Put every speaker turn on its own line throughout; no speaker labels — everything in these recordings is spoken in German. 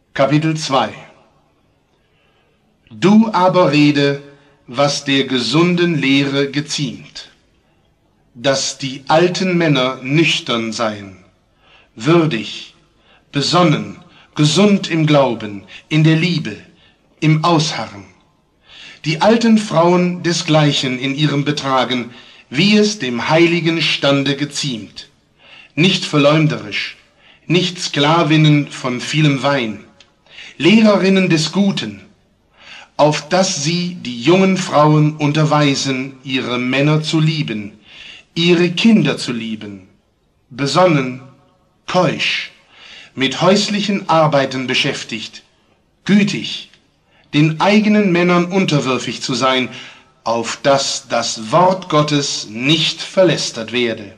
Kapitel 2. Du aber rede, was der gesunden Lehre geziemt, dass die alten Männer nüchtern seien, würdig, besonnen, gesund im Glauben, in der Liebe, im Ausharren. Die alten Frauen desgleichen in ihrem Betragen, wie es dem heiligen Stande geziemt, nicht verleumderisch, nicht Sklavinnen von vielem Wein, Lehrerinnen des Guten, auf dass sie die jungen Frauen unterweisen, ihre Männer zu lieben, ihre Kinder zu lieben, besonnen, keusch, mit häuslichen Arbeiten beschäftigt, gütig, den eigenen Männern unterwürfig zu sein, auf dass das Wort Gottes nicht verlästert werde.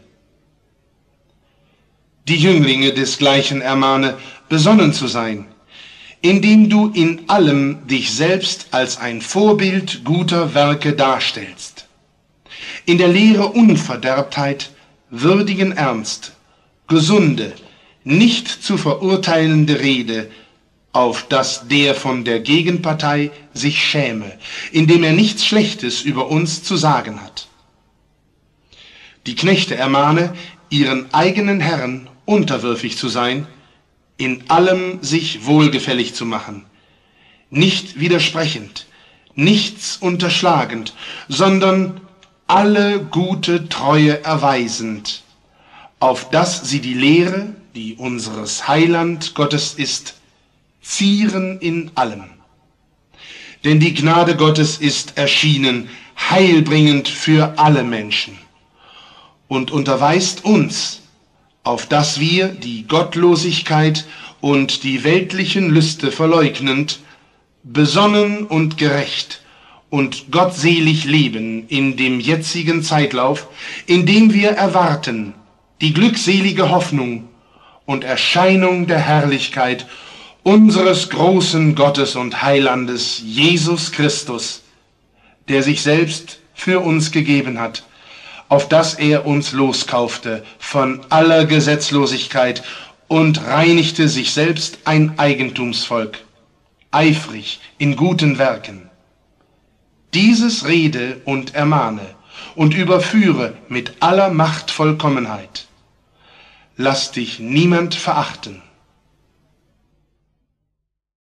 Die Jünglinge desgleichen ermahne, besonnen zu sein, indem du in allem dich selbst als ein Vorbild guter Werke darstellst. In der Lehre Unverderbtheit, würdigen Ernst, gesunde, nicht zu verurteilende Rede, auf dass der von der Gegenpartei sich schäme, indem er nichts Schlechtes über uns zu sagen hat. Die Knechte ermahne, ihren eigenen Herren unterwürfig zu sein, in allem sich wohlgefällig zu machen, nicht widersprechend, nichts unterschlagend, sondern alle gute Treue erweisend, auf dass sie die Lehre, die unseres Heiland Gottes ist, zieren in allem. Denn die Gnade Gottes ist erschienen, heilbringend für alle Menschen, und unterweist uns, auf dass wir die Gottlosigkeit und die weltlichen Lüste verleugnend, besonnen und gerecht und gottselig leben in dem jetzigen Zeitlauf, in dem wir erwarten die glückselige Hoffnung und Erscheinung der Herrlichkeit unseres großen Gottes und Heilandes Jesus Christus, der sich selbst für uns gegeben hat, auf dass er uns loskaufte von aller Gesetzlosigkeit und reinigte sich selbst ein Eigentumsvolk, eifrig in guten Werken. Dieses rede und ermahne und überführe mit aller Machtvollkommenheit. Lass dich niemand verachten.